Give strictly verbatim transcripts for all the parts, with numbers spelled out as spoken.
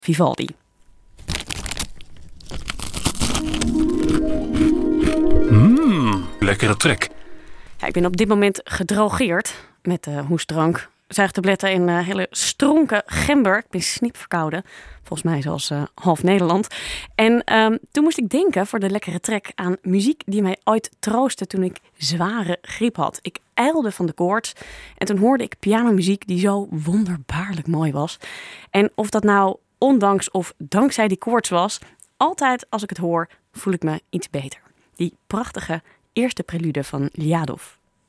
Vivaldi. Mmm, lekkere trek. Ja, ik ben op dit moment gedrogeerd met uh, hoestdrank, zuigtabletten en uh, hele stronken gember. Ik ben snipverkouden, volgens mij zoals uh, half Nederland. En um, toen moest ik denken voor de lekkere trek aan muziek die mij ooit troostte toen ik zware griep had. Ik ijlde van de koorts en toen hoorde ik pianomuziek die zo wonderbaarlijk mooi was. En of dat nou ondanks of dankzij die koorts was, altijd als ik het hoor voel ik me iets beter. Die prachtige eerste prelude van Liadov.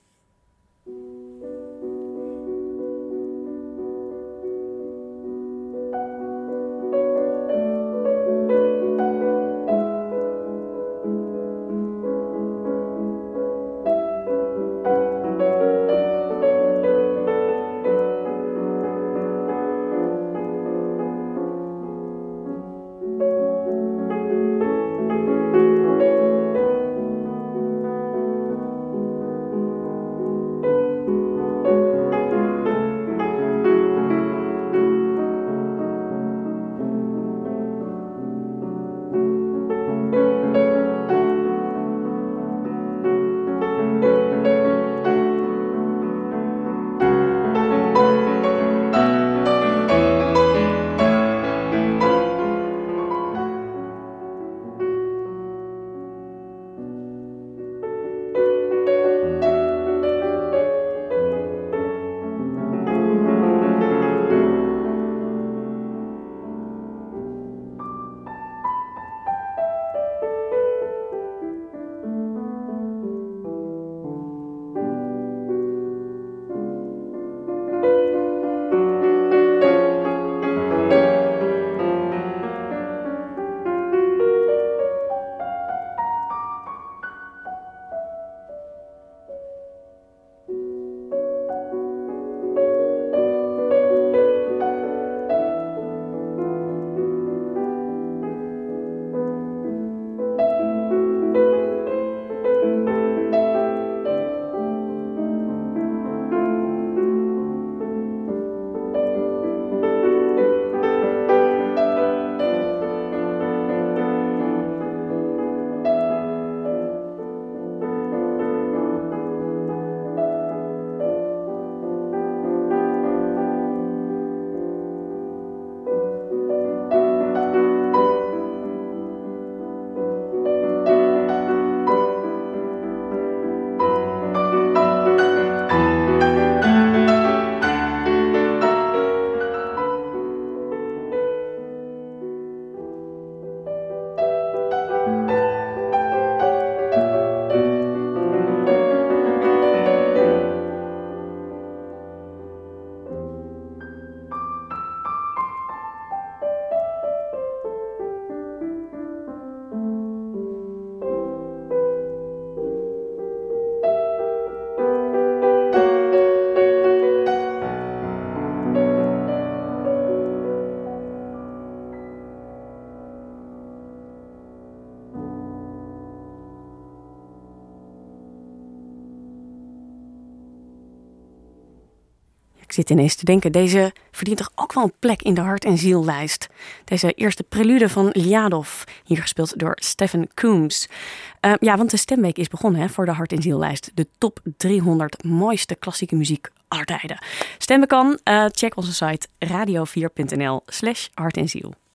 Ik zit ineens te denken, deze verdient toch ook wel een plek in de hart- en ziellijst. Deze eerste prelude van Liadov, hier gespeeld door Stephen Coombs. Uh, ja, want de Stemweek is begonnen hè, voor de hart- en ziellijst. De top driehonderd mooiste klassieke muziek aller tijden. Stemmen kan, uh, check onze site radio vier punt n l slash hart en ziel.